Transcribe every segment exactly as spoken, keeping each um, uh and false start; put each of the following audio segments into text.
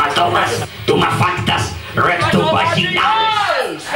hematomas, tumefactas, rectovaginales.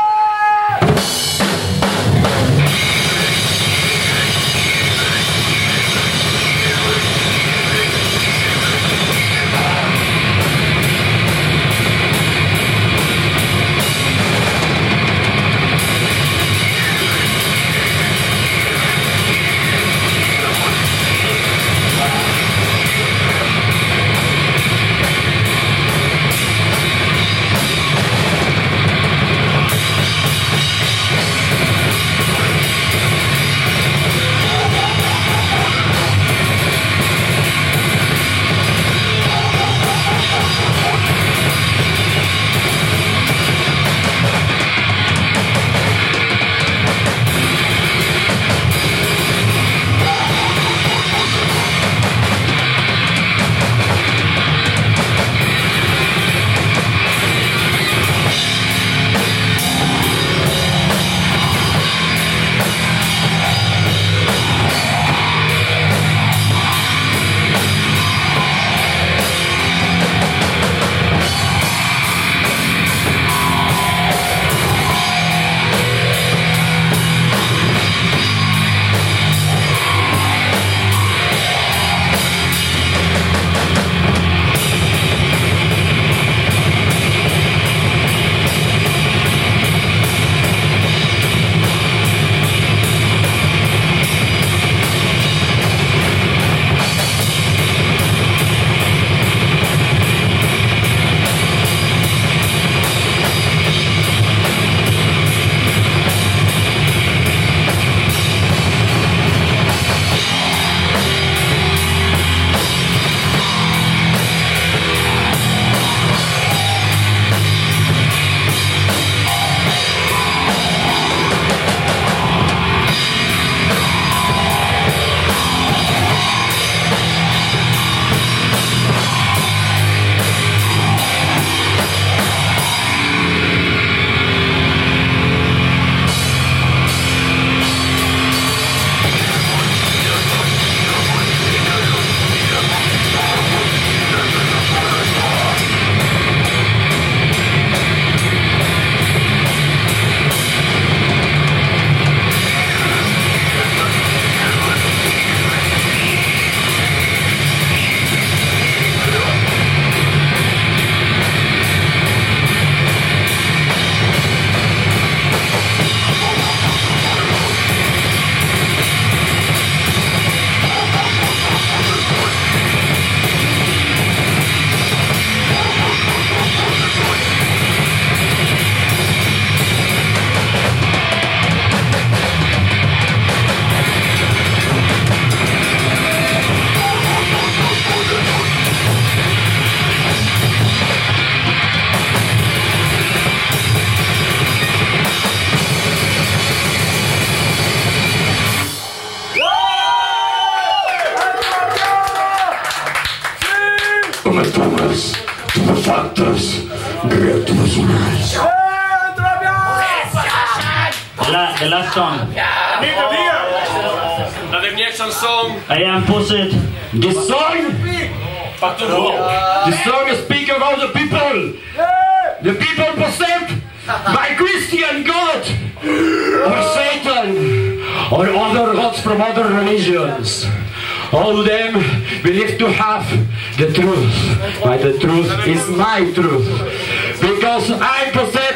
Hematomas, tumefactas, rectovaginales. La, the last song. La dernière chanson. I am Pusset. The song, the song speaks about the people, the people possessed by Christian God, or Satan, or other gods from other religions. All of them believe to have the truth, but the truth is my truth, because I possess